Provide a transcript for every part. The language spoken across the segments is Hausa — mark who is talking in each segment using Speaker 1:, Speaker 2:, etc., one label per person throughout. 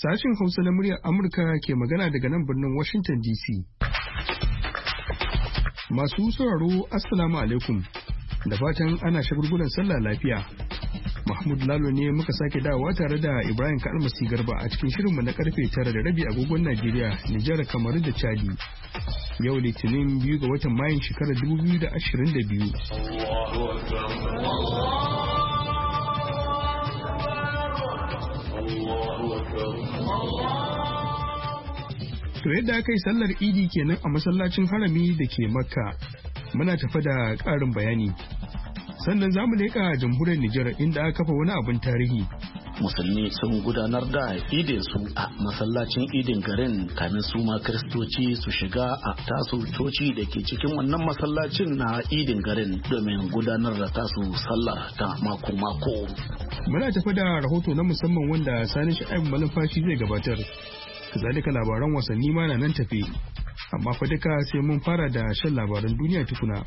Speaker 1: Sashin Hausa na muryar Amurka ke magana daga nan birnin Washington DC. Masu sauraro Assalamu alaikum da fatan ana shagulgulan sallah lafiya. Mahmud Lalo ne muka sake dawowa tare da Ibrahim Kalmasi Garba a cikin shirinmu na karfe 9:30 agogon Najeriya, Nijar, Kamaru da Chadi. Yau Litinin 2 ga watan Mayun shekarar 2022. To yadda aka yi sallar idi kenan a masallacin harami da ke Makka, muna tafa da ƙarin bayani. Sannan za mu leƙa jamhuriyar Nijar inda aka kafa wani abin tarihi.
Speaker 2: Musulmi sun gudanar da idin su a masallacin idin garin kamin su ma kiristoci su shiga a tasu coci da ke cikin wannan masallacin na idin garin domin gudanar da tasu sallar ta mako-mako.
Speaker 1: Muna tafi da rahoto na musamman wanda Sani Sha'ibu Malumfashi zai gabatar. Kazalika labaran wasanni ma na nan tafe. Amma fa duka sai mun fara da shan labaran duniya tukuna.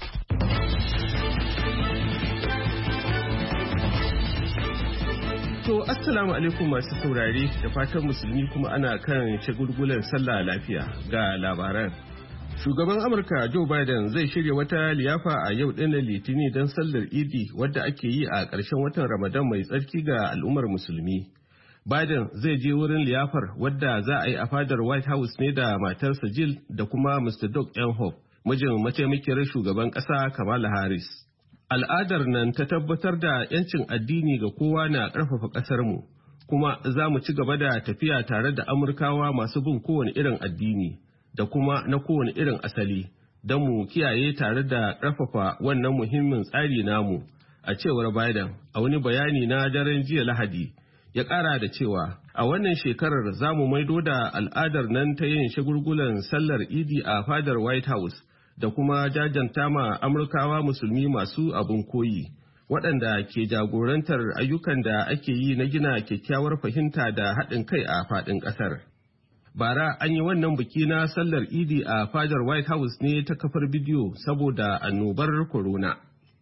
Speaker 3: To assalamu alaikum masu saurare da fatan musulmi kuma ana kan shagulgulan sallah lafiya ga labaran. Shugaban Amurka Joe Biden zai shirya wata liyafa a yau ɗin Litini don sallar Idi wadda ake yi a ƙarshen watan Ramadan mai tsarki ga al'ummar musulmi. Biden zai je wurin liyafar wadda za a yi a fadar White House ne da matarsa Jill da kuma Mr. Doug Emhoff, mijin mataimakiyar shugaban ƙasa Kamala Harris. Al'adar nan ta tabbatar da 'yancin addini ga kowa na ƙarfafa ƙasarmu, kuma za mu ci gaba da tafiya tare da Amurkawa masu bin kowane irin addini da kuma na kowane irin asali, don mu kiyaye tare da ƙarfafa wannan muhimmin tsari namu, a cewar Biden a wani bayani na daren jiya Lahadi. Ya ƙara da cewa a wannan shekarar za mu maido da al'adar nan ta yin shagulgulan sallar Idi a fadar White House da kuma jajanta ma Amurkawa musulmi masu abin koyi, waɗanda ke jagorantar ayyukan da ake yi na gina kyakkyawar fahimta da haɗin kai a faɗin ƙasar. Bara an yi wannan biki na sallar Idi a fadar White House ne ta kafar bidiyo saboda annobar corona.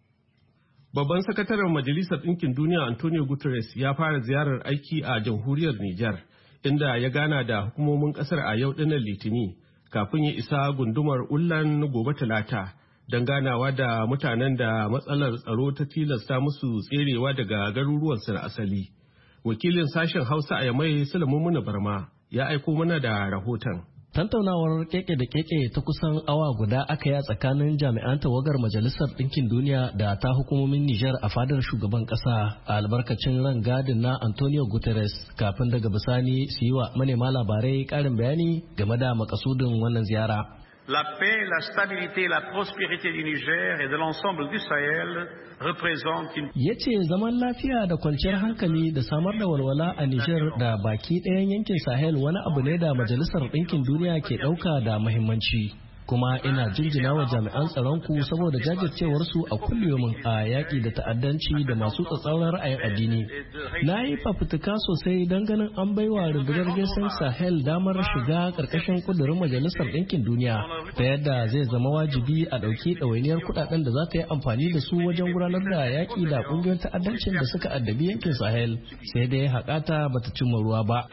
Speaker 3: Babban sakataren Majalisar Ɗinkin Duniya Antonio Guterres ya fara ziyarar aiki a jamhuriyar Nijar, inda ya gana da hukumomin ƙasar a yau ɗinnan Litini, kafin ya isa gundumar Ullan gobe Talata, don ganawa da mutanen da matsalar tsaro ta tilasta musu tserewa daga garuruwansu na asali. Wakilin sashen Hausa a Yamai Sulaiman Muna Barma ya aiko mana da rahoton.
Speaker 4: Tantaunawar keke da keke ta kusan awa guda aka yi a tsakanin jami'an tawagar Majalisar Ɗinkin Duniya da ta hukumomin Nijar a fadar shugaban ƙasa a albarkacin rangadin na Antonio Guterres, kafin daga bisani su yi wa manema labarai ƙarin bayani game da makasudin wannan ziyara.
Speaker 5: La paix, la stabilité et la prospérité du Niger et de l'ensemble du Sahel représentent une...
Speaker 4: Ya ce zaman lafiya da kwanciyar hankali da samar da walwala a Niger da baki ɗayan yankin Sahel wani abu ne da Majalisar Ɗinkin Duniya ke ɗauka da muhimmanci. Kuma ina jinjina wa jami'an tsaronku saboda jajircewarsu a kullumin a yaƙi da ta'addanci da masu tsatsauran ra'ayin addini. Na yi fafutuka sosai don ganin an baiwa rundunar gesan Sahel damar shiga ƙarƙashin ƙudurin Majalisar Ɗinkin Duniya, ta yadda zai zama wajibi a ɗauki ɗawainiyar kuɗaɗen da za ta yi amfani da su wajen gudanar da yaƙi da ƙungiyoyin ta'addancin da suka addabi yankin Sahel, sai dai haƙata bata cimma ruwa ba.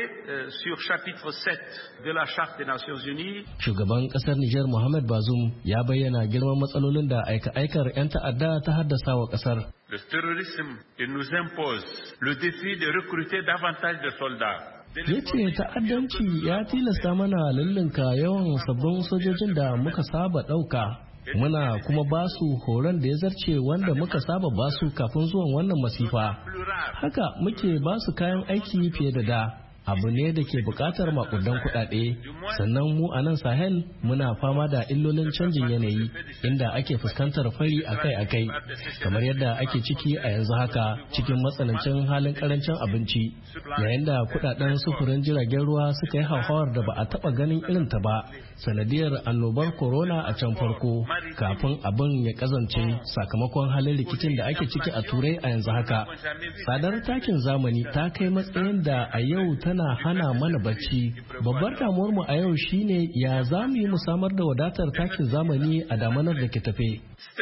Speaker 4: Shugaban ƙasar Nijar Mohamed Bazoum ya bayyana girman matsalolin da aika-aikar 'yan ta'adda ta haddasa wa ƙasar.
Speaker 5: Le terrorisme nous impose le défi de recruter davantage de soldats.
Speaker 4: Ya ce ta'addanci ya tilasta mana lullunka yawan sabbin sojojin da muka saba ɗauka. Muna kuma basu horon da ya zarce wanda muka saba basu kafin zuwan wannan masifa. Haka muke basu kayan aiki fiye da da. Abu ne da ke bukatar makudan kuɗaɗe, sannan mu a nan Sahel muna fama da illolin canjin yanayi inda ake fuskantar fari akai-akai, kamar yadda ake ciki a yanzu haka cikin matsanancin halin karancin abinci, yayin da kuɗaɗen sufurin jiragen ruwa suka yi hauhawar da ba a taɓa ganin irin ta ba sanadiyar annobar corona a can farko, kafin abin ya kazance sakamakon halin rikicin da ake ciki a Turai a yanzu haka. Tsadar takin zamani ta kai matsayin da a yau ta tana hana mana bacci. Babbar damuwarmu a yau shine ya za mu yi mu samar da wadatar takin zamani a damanar da ke tafe.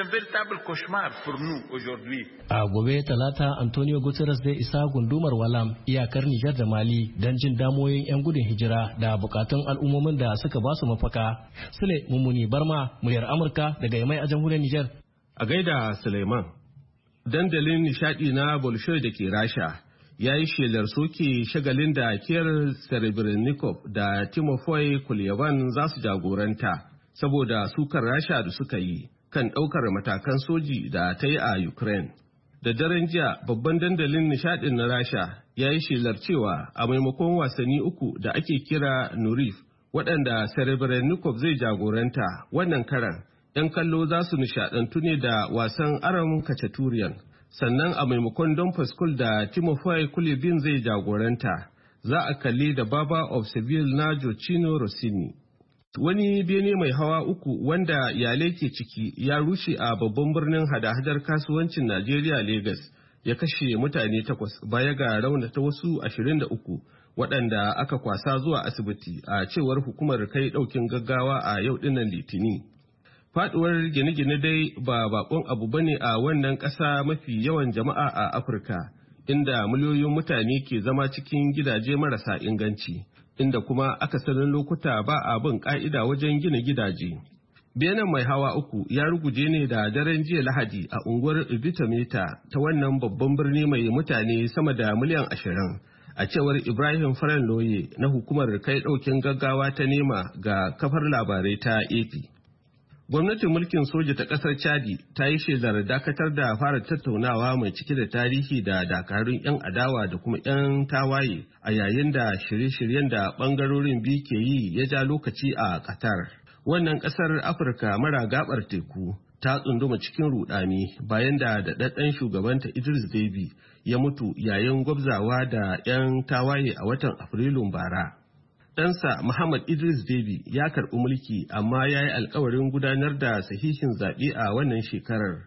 Speaker 4: A gobe Talata, Antonio Guterres zai isa gundumar Walam iyakar Nijar da Mali don jin damoyin 'yan gudun hijira da bukatun al'ummomin da suka ba su mafaka. Sule Mummuni Barma, muryar Amurka daga Yamai a jamhuriyar Nijar.
Speaker 3: A gaida Suleiman. Dandalin nishadi na Bolshoi da ke Rasha ya yi shelar soke shagalin da Kirill Serebrennikov da Timofey Kulyaban za su jagoranta saboda sukar Rasha da suka yi kan ɗaukar matakan soji da ta yi a Ukraine. Da daren jiya babban dandalin nishadin na Rasha ya yi shelar cewa a maimakon wasanni uku da ake kira Nurif waɗanda Serebrennikov zai jagoranta wannan karan 'yan kallo za su nishadantu ne da wasan Aram Kachaturian. Sannan a maimakon Don Pascal da Timofey Kulibin zai jagoranta za a kalli da Baba of Seville na Gioacchino Rossini. Wani bene mai hawa uku wanda iyalai ke ciki ya rushe a babban birnin hada-hadar kasuwancin Najeriya Lagos ya kashe mutane 8 baya ga raunata wasu 23 waɗanda aka kwasa zuwa asibiti a cewar hukumar kai ɗaukin gaggawa a yau dinnan Litini. Faduwar gine-gine dai ba bakon abu bane a wannan ƙasa mafi yawan jama'a a Afirka, inda miliyoyin mutane ke zama cikin gidaje marasa inganci, inda kuma akasarin lokuta ba a bin ƙa'ida wajen gina gidaje. Benin mai hawa uku ya ruguje ne da daren jiya Lahadi a unguwar Ibitameta ta wannan babban birni mai mutane sama da miliyan 20, a cewar Ibrahim Faranloye na hukumar kai ɗaukin gaggawa ta nema ga kafar labarai ta AP. Gwamnatin mulkin soja ta ƙasar Chadi ta yi shelar dakatar da fara tattaunawa mai cike da tarihi da dakarun 'yan adawa da kuma 'yan tawaye a yayin da shirye-shiryen da ɓangarorin biyu ke yi ya ja lokaci a Qatar. Wannan ƙasar Afirka mara gabar teku ta tsunduma cikin rudani bayan da daɗaɗɗen shugabanta Idris Deby ya mutu yayin gwabzawa da 'yan tawaye a watan Afrilun bara. Ɗansa Muhammad Idris Deby ya karɓi mulki amma ya yi alkawarin gudanar da sahihin zaɓe a wannan shekarar.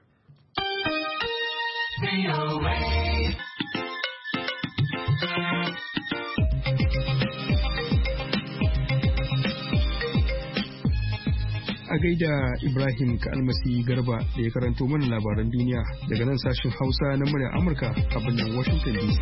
Speaker 1: A gaida Ibrahim Kalmasi Garba da ya karanto mana labaran duniya daga nan sashen Hausa na muryar Amurka a birnin Washington DC.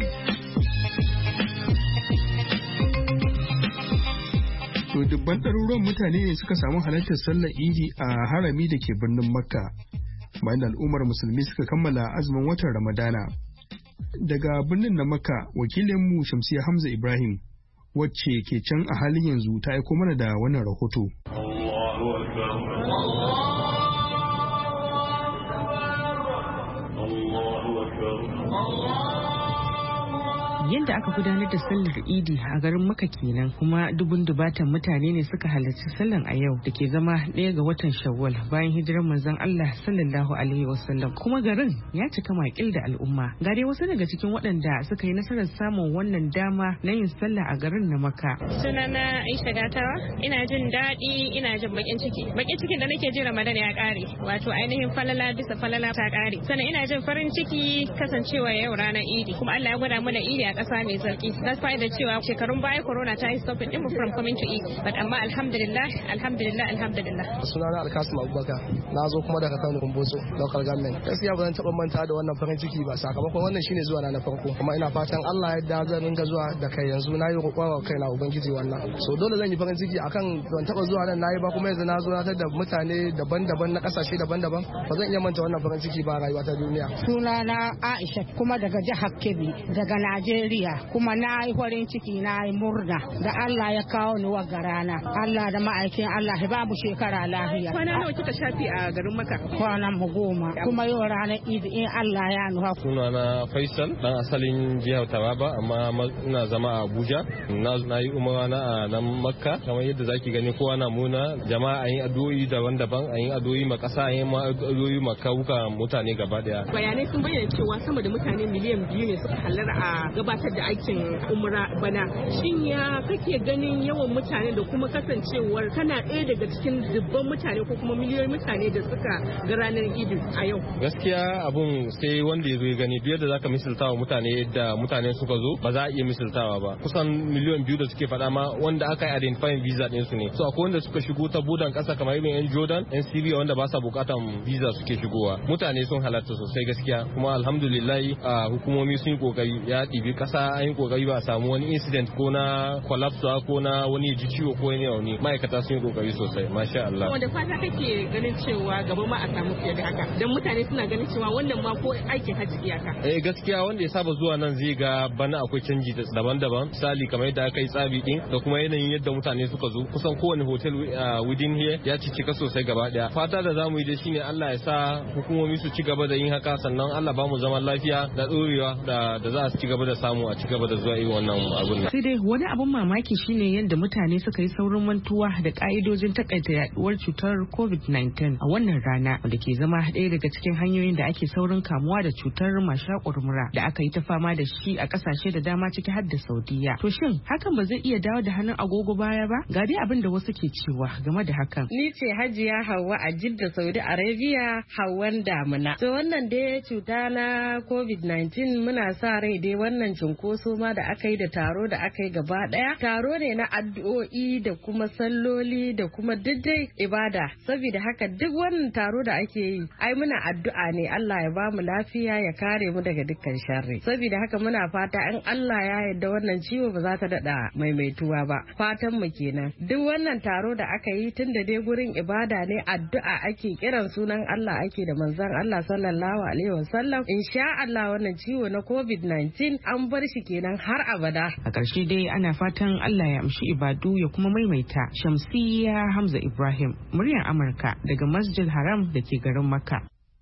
Speaker 1: To dubban ɗaruruwan mutane ne suka samu halartar sallar Idi a harami da ke birnin Makka bayan al'ummar musulmi suka kammala azumin watan Ramadana. Daga birnin na Makka, wakilinmu Shamsiya Hamza Ibrahim wacce ke can a halin yanzu ta aiko mana da wannan rahoto.
Speaker 6: Yadda aka gudanar da sallar Idi a garin Makka kenan, kuma dubun dubatan mutane ne suka halarci sallan a yau da ke zama 1 ga watan Shawwal bayan hijirar manzon Allah sallallahu alaihi wasallam. Kuma garin ya cika makil da al'umma. Ga dai wasu daga cikin waɗanda suka yi nasarar samun wannan dama na yin sallah a garin na Makka.
Speaker 7: Sunana Aisha Gatawa, ina jin daɗi, ina jin bakin ciki. Bakin cikin da nake ji Ramadan ya ƙare, wato ainihin falala bisa falala ta ƙare. Sannan ina jin farin ciki kasancewa yau ranar Idi, kuma Allah ya gwada mana Idi a ƙasa mai zarki. Despite da cewa shekarun baya corona ta yi stopping din mu from coming to eat, but amma alhamdulillah.
Speaker 8: Sunana Alkasim Abubakar, na zo kuma daga Kano Kumbotso local government. Gaskiya ba zan taɓa manta da wannan farin ciki ba, sakamakon wannan shine zuwa na farko, kuma ina fatan Allah ya yarda zan ringa zuwa da kai yanzu. Na yi roƙon kaina ubangiji wannan, so dole zan yi farin ciki akan ban taɓa zuwa nan nayi ba, kuma yanzu na zo na tar da mutane daban-daban na ƙasashe daban-daban. Ba zan iya manta wannan farin ciki ba rayuwa ta duniya.
Speaker 9: Sunana Aisha, kuma daga jihar Kebbi, daga Najeriya, kuma na yi farin ciki, na yi murna da Allah ya kawo ni wa garana. Allah da ma'aikin Allah ya ba mu shekara lafiya.
Speaker 6: Kwana nawa kika shafi a garin Makka?
Speaker 9: Kwana mu 10, kuma yau ranar Idi in Allah ya nufa.
Speaker 10: Sunana Faisal, dan asalin jihar Taraba amma ina zama a Abuja. Na yi umara na a nan Makka, kamar yadda zaki gani kowa na muna jama'a yin addu'o'i daban-daban, a yin addu'o'i ma kasa, yin addu'o'i ma kawuka mutane gaba daya.
Speaker 6: Bayanai sun bayyana cewa sama da mutane miliyan 2 ne suka hallara a gabatar da aikin umra bana. Shin ya kake ganin yawan mutane da kuma kasancewar kana ɗaya daga cikin dubban mutane ko kuma miliyoyin mutane da suka ga ranar Idi a yau?
Speaker 10: Gaskiya abun sai wanda ya zo ya gani, biyar da zaka misaltawa mutane da mutane suka zo ba za a iya misaltawa ba. Kusan 2 miliyan da suke faɗa ma wanda aka yi identifying visa ɗin su ne. So akwai wanda suka shigo ta budan ƙasa kamar irin 'yan Jordan, 'yan Syria wanda ba sa bukatan visa suke shigowa. Mutane sun halatta sosai gaskiya, kuma alhamdulillah hukumomi sun yi kokari, ya ɗibi ƙasa an yi kokari ba a samu wani incident ko na collapse ko na wani ji ciwo ko wani ma'aikata sun yi kokari sosai, masha Allah.
Speaker 6: Wanda fata kake ganin cewa gaba ma a samu fiye da haka, dan mutane suna ganin cewa wannan ma ko aikin hajji iyaka.
Speaker 10: Gaskiya wanda ya saba zuwa nan zai ga bana akwai canji daban-daban, misali kamar yadda aka yi tsabi din da kuma yanayin yadda mutane suka zo, kusan kowane hotel within here ya cika sosai gaba daya. Fata da zamu yi da shine Allah ya sa hukumomi su ci gaba da yin haka, sannan Allah ba mu zaman lafiya da dorewa da za su ci gaba da samu a ci gaba da zuwa yi wannan abun.
Speaker 6: Sai dai wani abun mamaki shine yadda mutane suka yi saurin mantuwa da ka'idojin takaita yaduwar cutar COVID-19 a wannan rana, wanda ke zama ɗaya daga cikin hanyoyin da ake saurin kamuwa da cutar mashaƙur mura da aka yi ta fama da shi a ƙasashe da dama ciki har da Saudiya. To shin hakan ba zai iya dawo da hannun agogo baya ba? Ga dai abin da wasu ke cewa game da hakan.
Speaker 11: Ni ce Hajiya Hauwa a Jidda, Saudi Arabia, Hauwan damuna. To wannan dai cuta na COVID-19 muna sa rai dai wannan cinkoso ma da aka yi da taro da aka yi gaba daya. Taro ne na addu'o'i da kuma salloli da kuma dai ibada. Saboda haka duk wannan taro da ake yi ai muna addu'a ne Allah ya ba mu lafiya ya kare mu daga dukkan sharri. Saboda haka muna fata in Allah ya yarda wannan ciwo ba za ta dada maimaituwa ba. Fatan mu kenan. Duk wannan taro da aka yi tun da dai gurin ibada ne, addu'a ake, kiran sunan Allah ake da manzon Allah sallallahu alaihi wasallam. Insha Allah wannan ciwo na COVID-19 an bar shi kenan har abada.
Speaker 6: A ƙarshe dai ana fatan Allah ya amshi ibadu ya kuma maimaita. Shamsiyya Hamza Ibrahim, muryar Amurka daga Masjid Haram da ke garin Makka.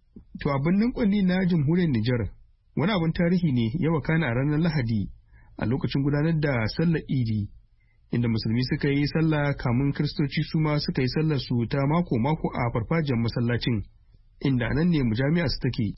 Speaker 1: To a birnin Kwanni na jamhuriyar Nijar, wani abin tarihi ne ya wakana a ranar Lahadi a lokacin gudanar da sallar Idi, inda musulmi suka yi sallah kamun Kiristoci su ma suka yi sallar su ta mako-mako a farfajiyar masallacin, inda nan ne mujami'a su take.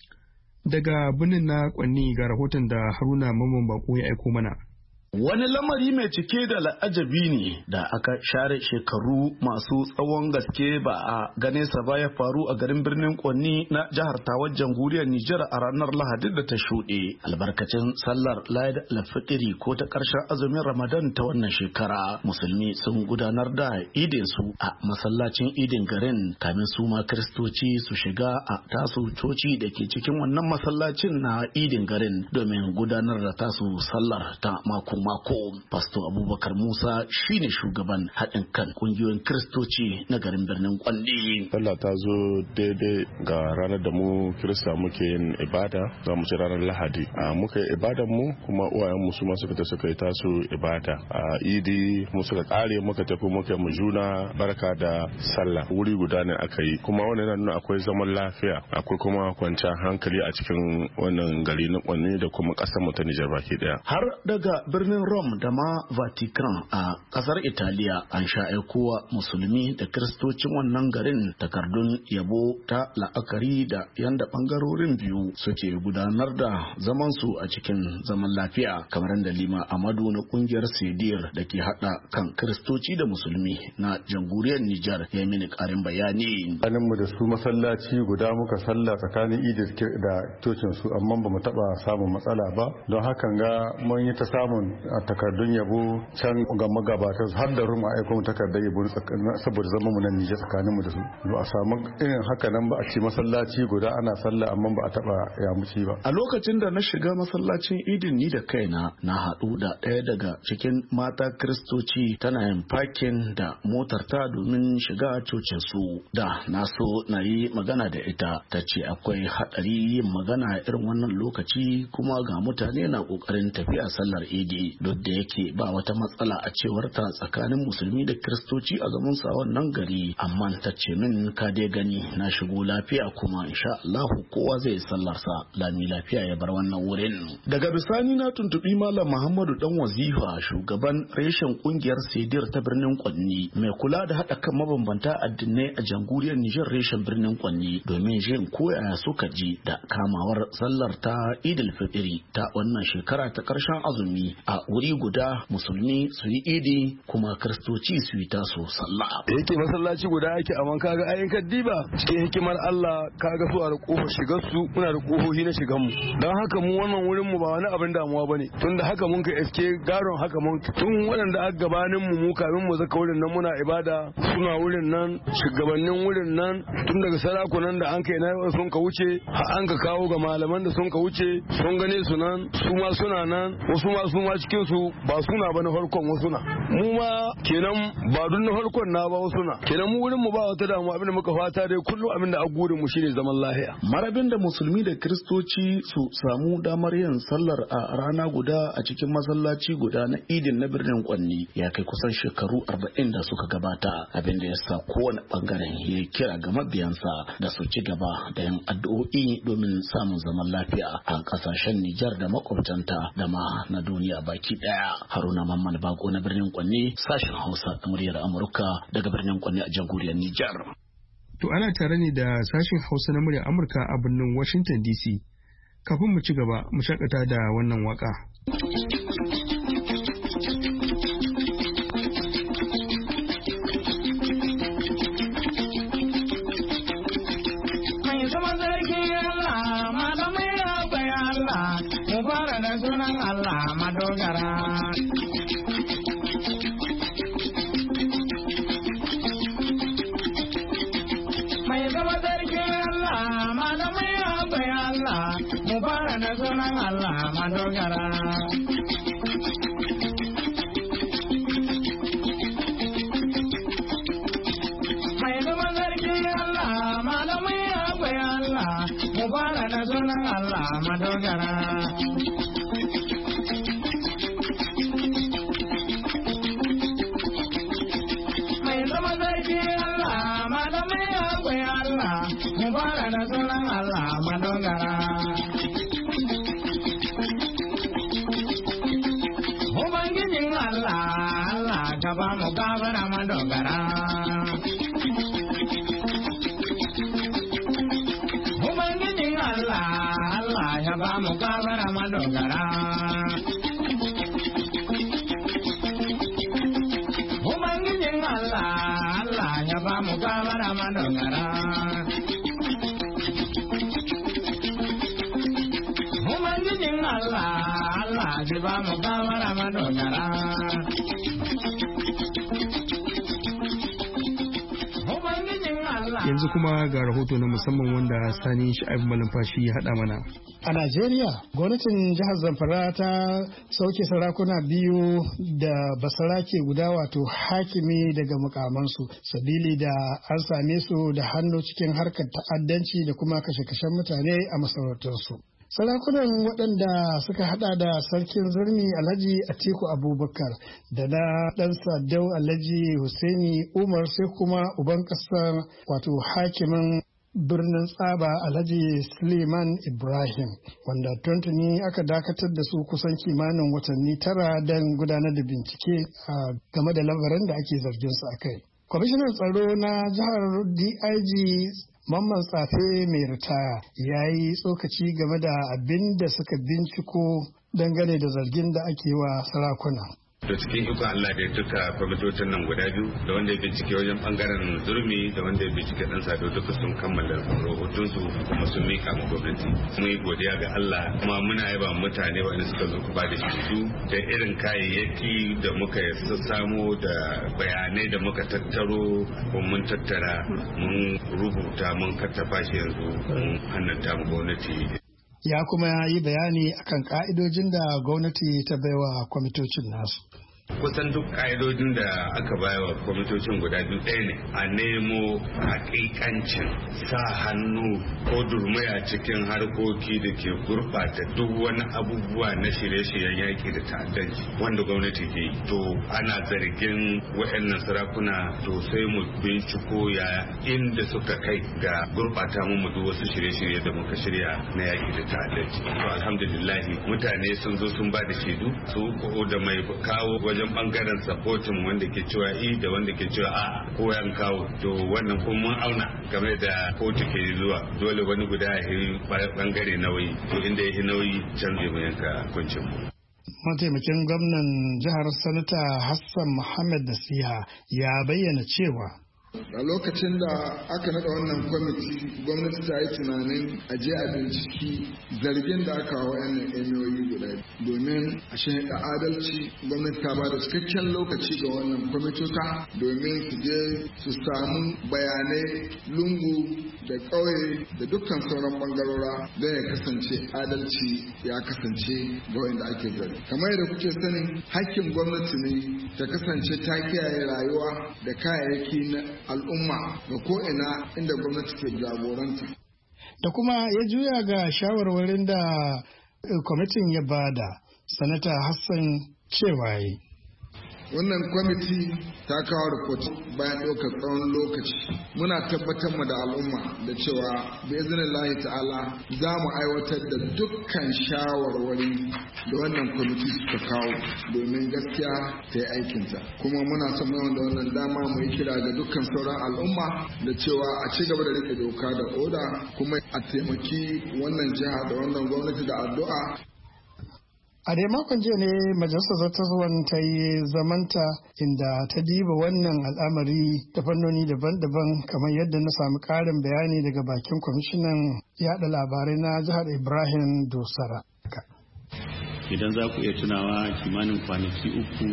Speaker 1: Daga birnin na Kwanni ga rahoton da Haruna Mamman Bako ya aiko mana.
Speaker 2: Wani lamari mai cike da la'ajabi ne da aka share shekaru masu tsawon gaske ba a gane sa ba ya faru a garin birnin Kwanni na jihar Tawar jamhuriyar Nijar a ranar Lahadi da ta shuɗe. Albarkacin sallar Eid al-Fitr ko ta ƙarshen azumin Ramadan ta wannan shekara, musulmi sun gudanar da idin su a masallacin idin garin kamin su ma Kiristoci su shiga a tasu coci da ke cikin wannan masallacin na idin garin domin gudanar da tasu sallar ta mako. Pasto Abubakar Musa shine shugaban haɗin kan ƙungiyoyin Kiristoci na garin birnin Kwanni.
Speaker 12: Allah ta zo daidai ga ranar da mu Kirista muke yin ibada, za mu ci ranar Lahadi. Muka yi ibadan mu kuma uwayen mu su ma suka yi tasu ibada. A Idi mu suka kare muka tafi muka mu juna barka da sallah. Wuri guda ne aka yi. Kuma wannan yana nuna akwai zaman lafiya, akwai kuma kwanciyar hankali a cikin wannan gari na Kwanni da kuma ƙasar mu ta Nijar baki daya.
Speaker 2: Har daga birnin Rome da ma Vatican a kasar Italiya an sha aikowa musulmi da kiristocin wannan garin takardun yabo ta la'akari da yanda bangarorin biyu suke gudanar da zaman su a cikin zaman lafiya, kamar da Lima Amadu na kungiyar Sedir da ke hada kan kiristoci da musulmi na jamhuriyar Nijar ya mini karin bayani.
Speaker 13: Tsakanin mu da su masallaci guda muka sallah tsakanin Idi da cocin su, amma ba mu taba samun matsala ba, don hakan ga mun yi ta samun a takardun yabo can ga magabatan har da ruma aiko mu takardar yabo saboda zaman mu nan Nijar tsakanin mu da su. Ba a samu irin haka nan ba a ci masallaci guda ana sallah amma ba a taba yamuci ba.
Speaker 2: A lokacin da na shiga masallacin idin ni da kaina na haɗu da ɗaya daga cikin mata Kiristoci tana yin fakin da motar ta domin shiga cocin su. Da na so na yi magana da ita, ta ce akwai haɗari yin magana irin wannan lokaci kuma ga mutane na ƙoƙarin tafiya sallar idi. idi duk da yake ba wata matsala a cewar ta tsakanin musulmi da kiristoci a zaman sa wannan gari, amma ta ce min ka dai gani na shigo lafiya kuma insha Allah kowa zai sallar sa lami lafiya ya bar wannan wurin. Daga bisani na tuntubi Malam Muhammadu Dan Wazifa, shugaban reshen kungiyar Sedir ta birnin Kwanni mai kula da hada kan mabambanta addinai a jamhuriyar Nijar reshen birnin Kwanni, domin jin koyaya suka ji da kamawar sallar ta Idil Fitri ta wannan shekara ta karshen azumi a wuri guda, musulmi su yi idi kuma kristoci su yi taso sallah.
Speaker 14: Yake masallaci guda yake, amma kaga ayin kaddiba cikin hikimar Allah kaga su da kofar shigar su, muna da kofofi na shigan mu, don haka mu wannan wurin mu ba wani abin damuwa bane, tunda haka mun ka iske garon haka mun tun waɗanda aka gabanin mu kamin mu zaka wurin nan muna ibada, suna wurin nan, shugabannin wurin nan, tun daga sarakunan da an kai na sun ka wuce har an ka kawo ga malaman da sun ka wuce, sun gane su nan, su ma suna nan, wasu ma cikin su ba suna ba na farkon, wasu na mu ma kenan ba dun na farkon na ba, wasu na kenan mu wurin mu ba wata damuwa. Abin da muka fata dai kullum abin da a gurin mu shine zaman lahiya.
Speaker 2: Marabin da musulmi da kiristoci su samu damar yin sallar a rana guda a cikin masallaci guda na idin na birnin Kwanni ya kai kusan shekaru 40 da suka gabata, abin da ya sa kowane bangaren ya kira ga mabiyansa da su ci gaba da yin addu'o'i domin samun zaman lafiya a kasashen Nijar da makwabtanta da ma na duniya baki daya. Haruna Mamman Bako na birnin Kwanni, sashen Hausa na muryar Amurka daga birnin Kwanni a jamhuriyar Nijar.
Speaker 1: To ana tare ne da sashen Hausa na muryar Amurka a birnin Washington DC. Kafin mu ci gaba, mu shakata da wannan waka.
Speaker 15: Mai zama zargi Allah, malamai akwai Allah, mu fara da sunan Allah madogara. Sunan Allah madogara. Mai zama zargi Allah, malamai akwai Allah, mu fara da sunan Allah madogara. Mai zama zargi Allah, malamai akwai Allah, mu fara da sunan Allah madogara. Ba mu gabara madogara. Ubangijin Allah, Allah ya ba mu gabara madogara. Ubangijin Allah, Allah ya ba mu gabara madogara. Ubangijin Allah, Allah ya ba mu gabara madogara.
Speaker 1: Yanzu kuma ga rahoto na musamman wanda Sani Sha'ib Malumfashi ya haɗa mana.
Speaker 16: A Najeriya, gwamnatin jihar Zamfara ta sauke sarakuna biyu da basarake guda wato hakimi daga mukamansu, sabili da an same su da hannu cikin harkar ta'addanci da kuma kashe-kashen mutane a masarautarsu. Sarakunan waɗanda suka hada da sarkin zurmi Alhaji Atiku Abubakar da na ɗansa Dau Alhaji Hussaini Umar, sai kuma uban ƙasar wato hakimin birnin Tsaba Alhaji Suleiman Ibrahim, wanda tuntuni aka dakatar da su kusan kimanin watanni 9 don gudanar da bincike game da lamarin da ake zargin su akai. Kwamishinan tsaro na jihar DIG Mamman Tsafe mai ritaya ya yi tsokaci game da abin da suka binciko dangane da zargin da ake wa sarakuna.
Speaker 17: To cikin ikon Allah da duka kwamitocin nan guda biyu, da wanda ya bincike wajen bangaren zurmi da wanda ya bincike dan sado, duka sun kammala rahotonsu kuma sun mika ma gwamnati. Mun yi godiya ga Allah kuma muna yaba mutane wanda suka zo ku ba da shaidu da irin kayayyaki da muka samo da bayanai da muka tattaro, kuma mun tattara mun rubuta mun kattafa shi yanzu mun hannanta mu gwamnati.
Speaker 16: Ya kuma yi bayani akan ka'idojin da gwamnati ta baiwa kwamitocin nasu.
Speaker 17: kusan duk ƙa'idodin da aka bayar kwamitocin guda biyu ɗaya ne a nemo hakikancin sa hannu ko durmaya cikin harkoki da ke gurɓata duk wani abubuwa na shirye-shiryen yaƙi da ta'addanci wanda gwamnati ke yi. To ana zargin waɗannan sarakuna to sai mu binciko ya inda suka kai ga gurɓata mu duk wasu shirye-shirye da muka shirya na yaƙi da ta'addanci. To alhamdulillah mutane sun zo sun ba da shaidu su da mai kawo wajen bangaren supportin wanda ke cewa da wanda ke cewa a ko yan kawo to wannan kuma mun auna game da kotu ke zuwa dole wani guda ya bangare nauyi to inda ya nauyi can zai mu yanka hukuncin mu.
Speaker 16: Mataimakin gwamnan jihar Sanata Hassan Muhammad Nasiha ya bayyana cewa
Speaker 18: a lokacin da aka naɗa wannan kwamiti gwamnati ta yi tunanin a je a binciki zargin da aka wa yan emiyoyi guda domin a shirya adalci. Gwamnati ta ba da cikakken lokaci ga wannan kwamitota domin su je su samu bayanai lungu da ƙauye da dukkan sauran bangarora don ya kasance adalci ya kasance ga wanda ake zargi. Kamar yadda kuke sanin hakkin gwamnati ne ta kasance ta kiyaye rayuwa da kayayyaki na al'umma ga ko'ina inda gwamnati ke jagoranta.
Speaker 16: Da kuma ya juya ga shawarwarin da kwamitin ya bada, Sanata Hassan cewa yi.
Speaker 18: Wannan kwamiti ta kawo report bayan ɗaukar tsawon lokaci. Muna tabbatar mu da al'umma da cewa bi iznillahi ta'ala za mu aiwatar da dukkan shawarwari da wannan kwamiti suka kawo domin gaskiya ta yi aikinta. Kuma muna son mai da wannan dama mu yi kira ga dukkan sauran al'umma da cewa a ci gaba da rike doka da oda kuma a taimaki wannan jiha da wannan gwamnati da addu'a.
Speaker 16: A dai makon jiya ne majalisar zartaswan ta yi zamanta inda ta diba wannan al'amari ta fannoni daban-daban kamar yadda na sami ƙarin bayani daga bakin kwamishinan yaɗa labarai na jihar Ibrahim Dosara.
Speaker 19: Idan za ku iya tunawa kimanin kwanaki uku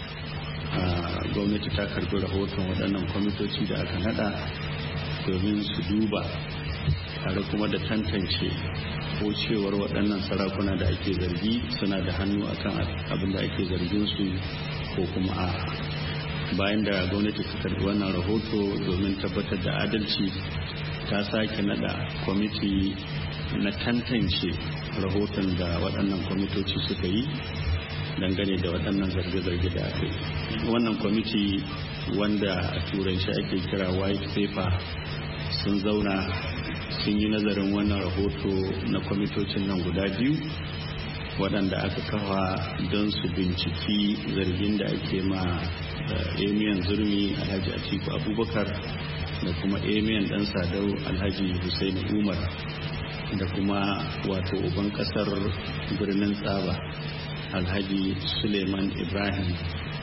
Speaker 19: gwamnati ta karbi rahoton waɗannan kwamitoci da aka nada domin su duba tare kuma da tantance ko cewar waɗannan sarakuna da ake zargi suna da hannu akan abin da ake zargin su ko kuma a bayan da gwamnati ta karbi wannan rahoto domin tabbatar da adalci ta sake nada kwamiti na tantance rahoton da waɗannan kwamitoci suka yi dangane da waɗannan zarge-zarge da aka yi. Wannan kwamiti wanda a turanci ake kira white paper sun zauna sun yi nazarin wannan rahoto na kwamitocin nan guda biyu waɗanda aka kafa don su binciki zargin da ake ma emiyan zurmi Alhaji Atiku Abubakar da kuma emiyan ɗan sadau Alhaji Hussein Umar da kuma wato uban ƙasar birnin Tsaba Alhaji Suleiman Ibrahim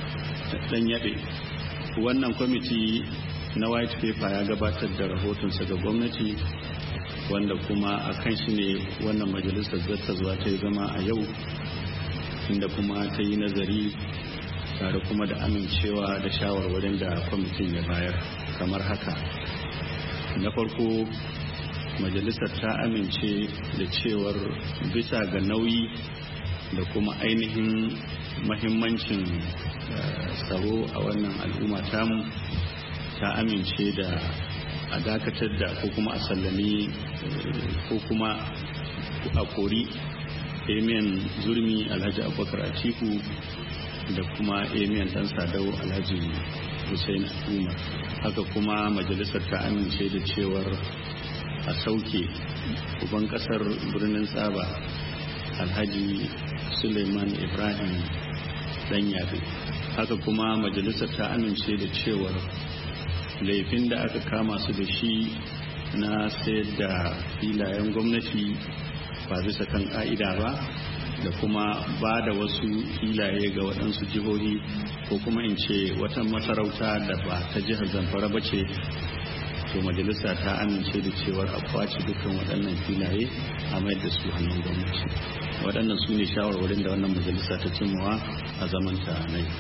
Speaker 19: ɗan yaɓe. Wannan kwamiti na white paper ya gabatar da rahotonsa ga gwamnati wanda kuma a kan shi ne wannan majalisar zartaswa ta yi zama a yau inda kuma ta yi nazari tare kuma da amincewa da shawarwarin da kwamitin ya bayar kamar haka. Na farko majalisar ta amince da cewar bisa ga nauyi da kuma ainihin mahimmancin tsaro a wannan al'umma tamu ta amince da a dakatar da ko kuma a sallami ko kuma a kori emiyan zurmi Alhaji Abubakar Atiku da kuma emiyan dan sadau Alhaji Hussein Umar. Haka kuma majalisar ta amince da cewar a sauke uban kasar birnin Tsaba Alhaji Suleiman Ibrahim dan yabe. Haka kuma majalisar ta amince da cewar laifin da aka kama su da shi na sayar da filayen gwamnati ba bisa kan ka'ida ba da kuma ba da wasu filaye ga waɗansu jihohi ko kuma in ce wata masarauta da ba ta jihar Zamfara ba ce, to majalisa ta amince da cewar a kwace dukkan waɗannan filaye a mayar da su hannun gwamnati. Waɗannan su ne shawarwarin da wannan majalisa ta cimmawa a zamanta na yau.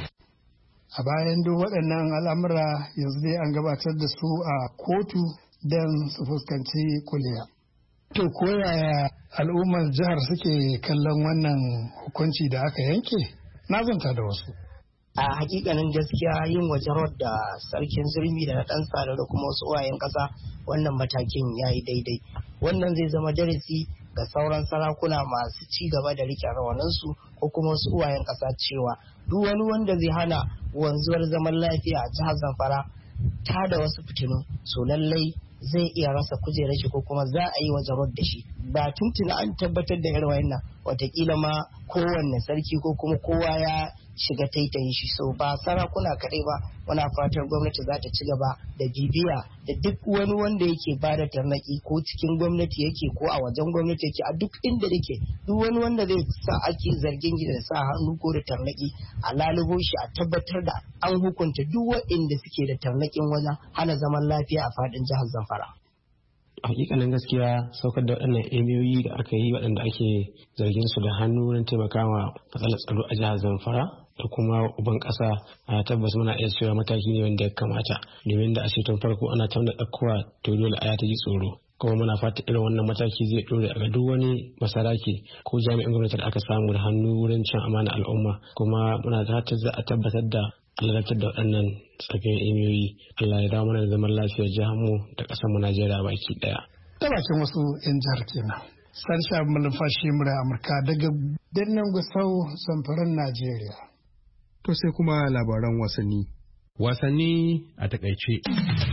Speaker 16: A bayan duk waɗannan al'amura yanzu dai an gabatar da su a kotu don su fuskanci kuliya. To koyaya al'ummar jihar suke kallon wannan hukunci da aka yanke? Na zanta da wasu.
Speaker 20: a hakikanin gaskiya yin wajen da sarkin zurmi da na dan tsada da kuma wasu uwayen kasa wannan matakin ya yi daidai. Wannan zai zama darasi ga sauran sarakuna masu ci gaba da rike rawanansu ko kuma wasu uwayen kasa cewa duk wani wanda zai hana wanzuwar zaman lafiya a jihar Zamfara ta da wasu fitinu so lallai zai iya rasa kujerar shi ko kuma za a yi wajen da shi. Ba tuntuna an tabbatar da irin wannan watakila ma kowanne sarki ko kuma kowa ya shiga taitayin shi, so ba sarakuna kaɗai ba. Muna fatan gwamnati za ta ci gaba da bibiya da duk wani wanda yake ba da tarnaki ko cikin gwamnati yake ko a wajen gwamnati yake a duk inda yake, duk wani wanda zai sa ake zargin gida da sa hannu ko da tarnaki a lalubo shi a tabbatar da an hukunta duk waɗanda suke da tarnakin wajen hana zaman lafiya a faɗin jihar Zamfara.
Speaker 21: Hakikanin gaskiya saukar da waɗannan emiyoyi da aka yi waɗanda ake zargin su da hannu wurin taimakawa matsalar tsaro a jihar Zamfara da kuma uban ƙasa a tabbas muna iya cewa mataki ne wanda ya kamata, domin da a tun farko ana tamda ɗaukowa to dole aya ta ji tsoro. Kuma muna fata irin wannan mataki zai ɗore a ga duk wani masaraki ko jami'in gwamnati da aka samu da hannu wurin cin amana al'umma, kuma muna fata za a tabbatar da lalatar da waɗannan tsafin emiyoyi. Allah ya dawo mana da zaman lafiyar jihar mu da ƙasar mu Najeriya baki ɗaya.
Speaker 16: Ta bakin wasu 'yan jihar kenan. Sarsha Malumfashi Murai Amurka daga birnin Gusau, Zamfaran Najeriya.
Speaker 1: To sai kuma labaran wasanni.
Speaker 3: Wasanni a takaice.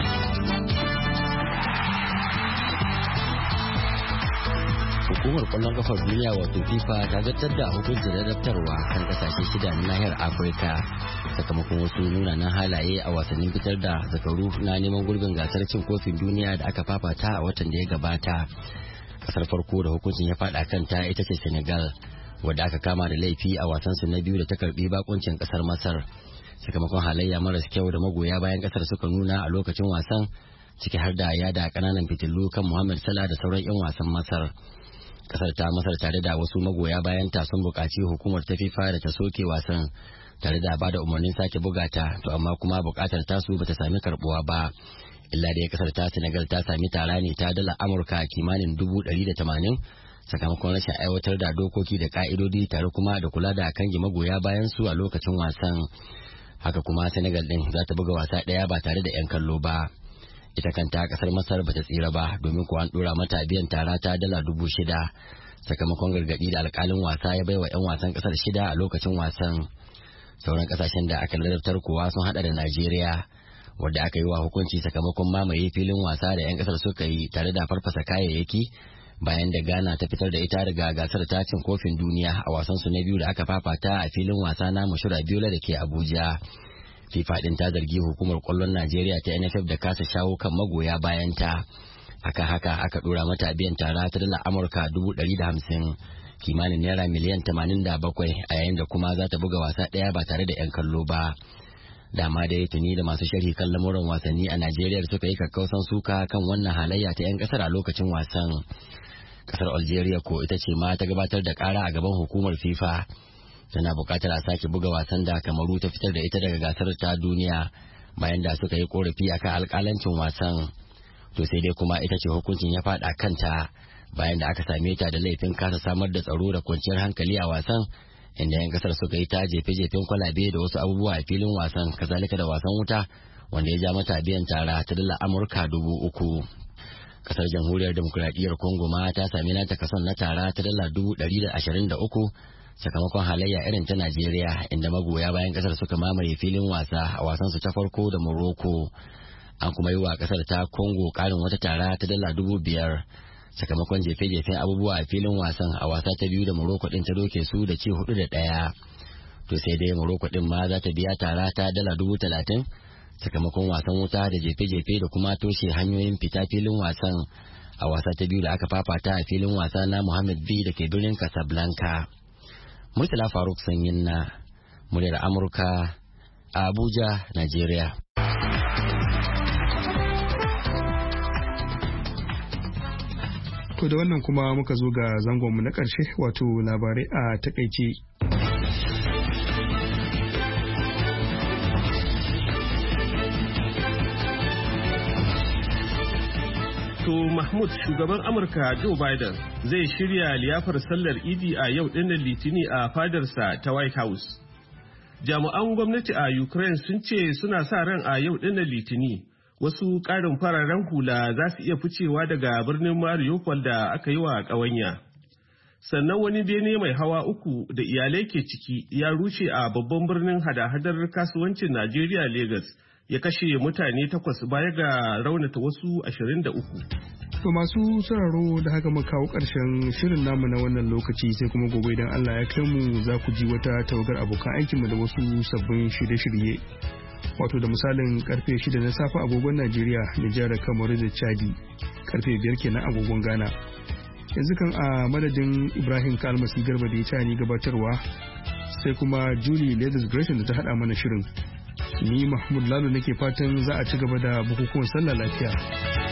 Speaker 22: Hukumar kwallon kafar duniya wato FIFA ta zartar da hukuncin ladabtarwa kan kasashe 6 na nahiyar Afirka sakamakon wasu munanan halaye a wasannin fitar da zakaru na neman gurbin gasar cin kofin duniya da aka fafata a watan da ya gabata. Kasar farko da hukuncin ya fada kanta ita ce Senegal, wadda aka kama da laifi a wasansu na biyu da ta karbi bakuncin kasar Masar sakamakon halayya maras kyau da magoya bayan kasar suka nuna a lokacin wasan, ciki har da yada kananan fitilu kan Mohamed Salah da sauran 'yan wasan Masar. Kasar ta Masar tare da wasu magoya bayan ta sun buƙaci hukumar ta FIFA da ta soke wasan tare da bada umarnin sake bugata, to amma kuma buƙatar tasu bata sami karbuwa ba. Illa da kasar ta Senegal ta sami tara ne ta dala Amurka kimanin 180 sakamakon rashin aiwatar da dokoki da ka'idodi tare kuma da kula da kange magoya bayan su a lokacin wasan. Haka kuma Senegal din za ta buga wasa ɗaya ba tare da 'yan kallo ba. Ita kanta kasar Masar bata tsira ba, domin kuwa an dora mata biyan tara ta dala 6,000 sakamakon gargadi da alkalin wasa ya baiwa 'yan wasan kasar 6 a lokacin wasan. Sauran kasashen da aka ladabtar kuwa sun hada da Najeriya, wadda aka yi wa hukunci sakamakon mamaye filin wasa da 'yan kasar suka yi tare da farfasa kayayyaki bayan da Ghana ta fitar da ita daga gasar ta cin kofin duniya a wasan su na biyu da aka fafata a filin wasa na Mashura Biola da ke Abuja. FIFA din ta zargi hukumar kwallon Najeriya ta NFF da kasa shawo kan magoya bayan ta. Haka aka dora mata biyan tara ta dala Amurka 150 kimanin naira miliyan 87 a yayin da kuma za ta buga wasa ɗaya ba tare da 'yan kallo ba. Dama dai tuni da masu sharhi kan lamuran wasanni a Najeriya suka yi kakkausan suka kan wannan halayya ta 'yan kasar a lokacin wasan. Kasar Algeria ko ita ce ma ta gabatar da kara a gaban hukumar FIFA. Tana buƙatar a sake buga wasan da Kamaru ta fitar da ita daga gasar ta duniya bayan da suka yi korafi akan alƙalancin wasan. To sai dai kuma ita ce hukuncin ya faɗa kanta bayan da aka same ta da laifin kasa samar da tsaro da kwanciyar hankali a wasan, inda 'yan kasar suka yi ta jefe-jefen kwalabe da wasu abubuwa a filin wasan, kazalika da wasan wuta wanda ya ja mata biyan tara ta dala Amurka 3,000. Kasar Jamhuriyar Demokuraɗiyyar Congo ma ta sami nata kason na tara ta dala 123 sakamakon halayya irin ta Najeriya, inda magoya bayan kasar suka mamaye filin wasa a wasan su ta farko da Morocco. An kuma yi wa kasar ta Congo karin wata tara ta dala 5,000 sakamakon jefe-jefen abubuwa a filin wasan a wasa ta biyu da Morocco din ta doke su da ci 4-1. To sai dai Morocco din ma za ta biya tara ta dala 30,000 sakamakon wasan wuta da jefe-jefe da kuma toshe hanyoyin fita filin wasan a wasa ta biyu da aka fafata a filin wasa na Mohammed V da ke birnin Casablanca. Murtala Faruk Sanyin na muryar Amurka a Abuja, Najeriya.
Speaker 1: To da wannan kuma muka zo ga zangonmu na ƙarshe, wato labarai a takaice.
Speaker 3: To Mahmud, shugaban Amurka Joe Biden zai shirya liyafar sallar Idi a yau ɗinnan Litini a fadarsa ta White House. Jami'an gwamnati a Ukraine sun ce suna sa ran a yau ɗin Litini wasu ƙarin fararen hula za su iya ficewa daga birnin Mariupol da aka yi wa ƙawanya. Sannan wani bene mai hawa 3 da iyalai ke ciki ya rushe a babban birnin hada-hadar kasuwancin Najeriya Lagos, ya kashe mutane 8 baya ga raunata wasu 23.
Speaker 1: To masu sauraro da haka muka kawo ƙarshen shirin namu na wannan lokaci, sai kuma gobe idan Allah ya kai mu za ku ji wata tawagar abokan aikinmu da wasu sabbin shirye-shirye. Wato da misalin karfe 6 na safe agogon Najeriya, Nijar, Kamaru da Chadi, karfe 5 kenan agogon Ghana. Yanzu kan a madadin Ibrahim Kalmasi Garba da ya ta ni gabatarwa, sai kuma Julie Leathers Gresham da ta haɗa mana shirin. Ni Mahmud Lalo nake fatan za a ci gaba da bukukuwan sallah lafiya.